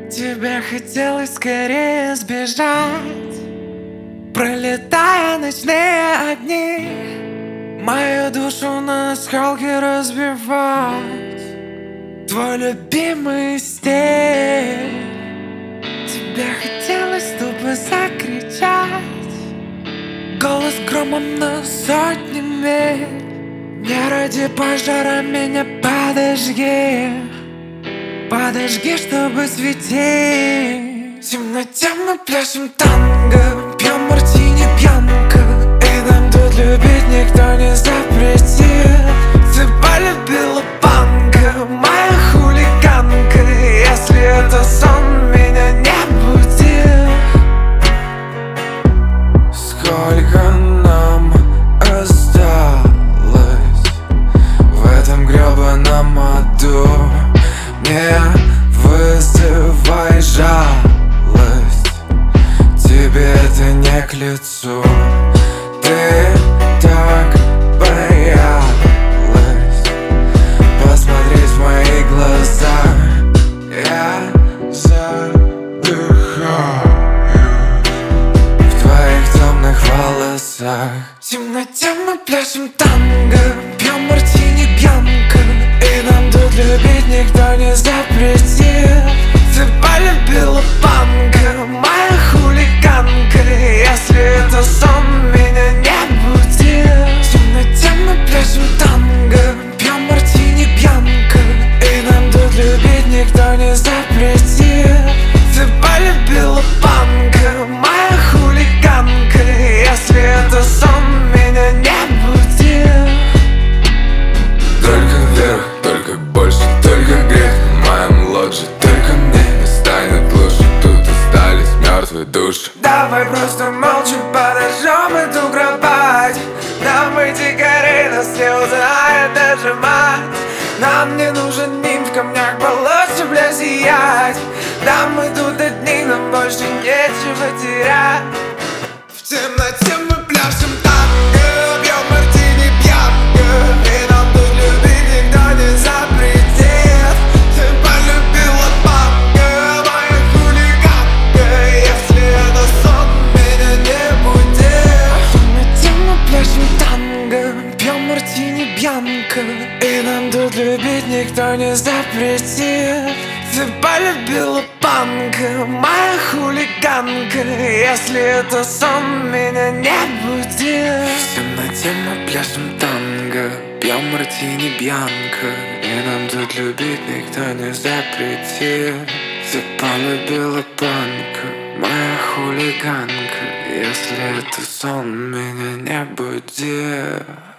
Тебе хотелось скорее сбежать, пролетая ночные огни, мою душу на осколки разбивать. Твой любимый стиль. Тебе хотелось тупо закричать, голос громом на сотни миль. Не ради пожара меня подожги, подожги, чтобы светить. В темноте мы пляшем танго, пьем мартини пьянка, и нам тут любить никто не запретит. Ты полюбила панка, моя хулиганка, если это сон, меня не буди. Сколько нам осталось в этом гребаном аду? Не вызывай жалость, тебе это не к лицу. Ты так боялась посмотреть в мои глаза. Я задыхаюсь в твоих темных волосах. В темноте мы пляшем танго, пьем мартини пьянка, и нам тут любить никто не запретит. Ты полюбила панка, моя хулиганка, если это сон, меня не буди. В темноте мы пляшем танго, пьем мартини пьянка, и нам тут любить никто не запретит. Ты полюбила панка, моя хулиганка, если это сон, меня не буди. Только вверх, только больше, только грех. В моем лодже только мне не станет лучше. Тут остались мертвые души. Давай просто молча подожжем эту кровать. Нам эти горы нас не узнает даже мать. Нам не нужен нимф в камнях полосе, бля, сиять. Да мы тут одни, нам больше нечего терять. В темноте мы пляшем танго, пьем мартини пьянка, и нам тут любить никто не запретит. Ты полюбила панка, моя хулиганка, если это сон, меня не буди. В темноте мы пляшем танго, пьем мартини пьянка, и нам тут любить никто не запретит. Ты полюбила панка, моя хулиганка, если это сон, меня не буди. В темноте мы пляшем танго, пьем мартини пьянка, и нам тут любить никто не запретит. Ты полюбила панка, моя хулиганка, если это сон, меня не буди.